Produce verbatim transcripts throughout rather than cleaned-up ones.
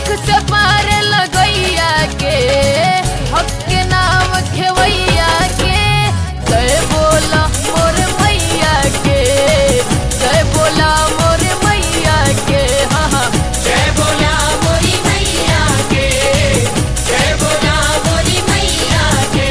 दुख से पार लगैया के हक के नाम खेवैया के जय बोला मोर मैया के जय बोला मोर मैया के हाँ हाँ जय बोला मोरी मैया के जय बोला मोरी मैया के।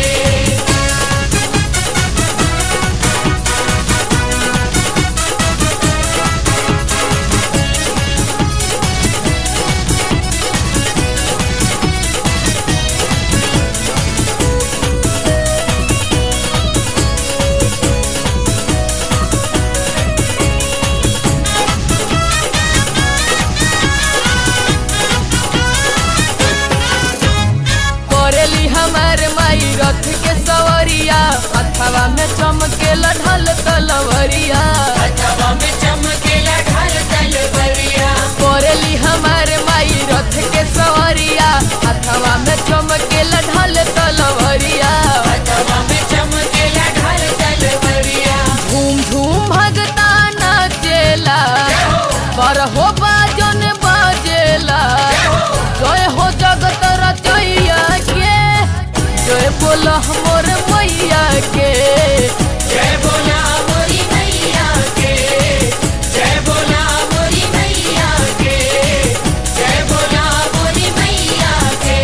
करेली हमार माई रथ के सवरिया अथवा में चमकेला ढल तलवरिया अथवा में चमकेला ढाल तलवरिया। करेली हमार माई रथ के सवरिया अथवा में चमकेला ढल तलवरिया अथवा में चमकेला ढाल तलवरिया। झूम झूम भगता नाचेला पर हो बाजन बाजेला जय हो जगत रचैया के जय बोला मोर मैया के जय बोला मोरी मैया के जय बोला मोरी मैया के जय बोला मोरी मैया के।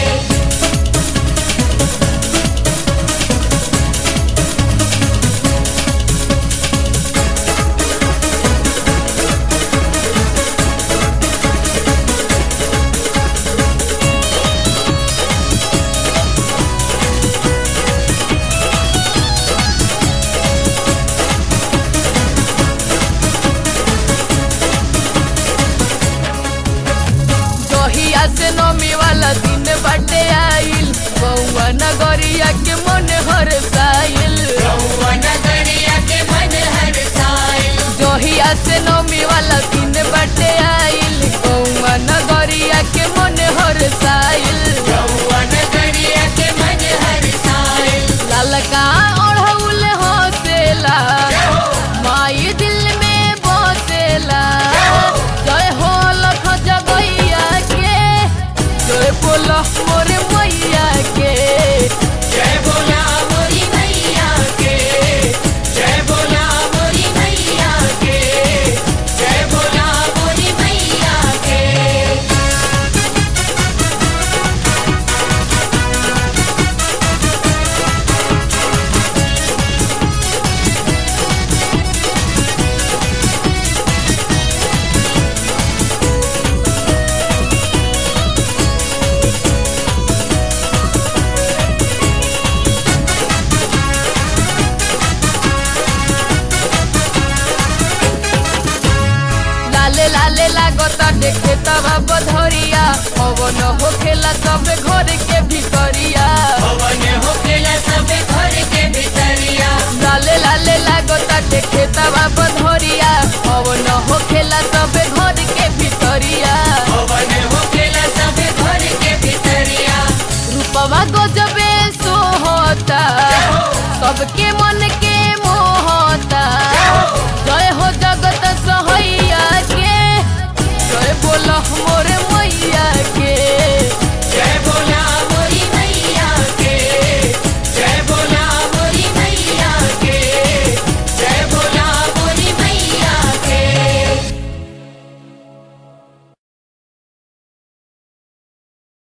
जहिया से नमी वाला दिन बाटे आइल बउआ नगरिया के मन हरसाइल रउआ नगरिया के मन हरसाइल। जहिया से नमी वाला दिन बाटे आइल बउआ नगरिया के मन हरसाइल रउआ नगरिया के मन हरसाइल। ललका ओढ़ौल हौसेला माई दिल में बसेला जय हो लख जगैया के जय बोला मोर मैया के जय बोला मोरी मैया के जय बोला मोरी मैया के जय बोला मोरी मैया के। लाले लाले लागता देखे तब बधरिया पवन होखेला सब घर के भितरिया पवन होखेला सब घर के भितरिया। लाले लाले लागता देखे तब बधरिया पवन होखेला सब घर के भितरिया पवन होखेला सब घर के भितरिया। रूपवा गजबे सोहता सबके मन के मोहता जय हो जगत सहैया के जय बोला मोर मैया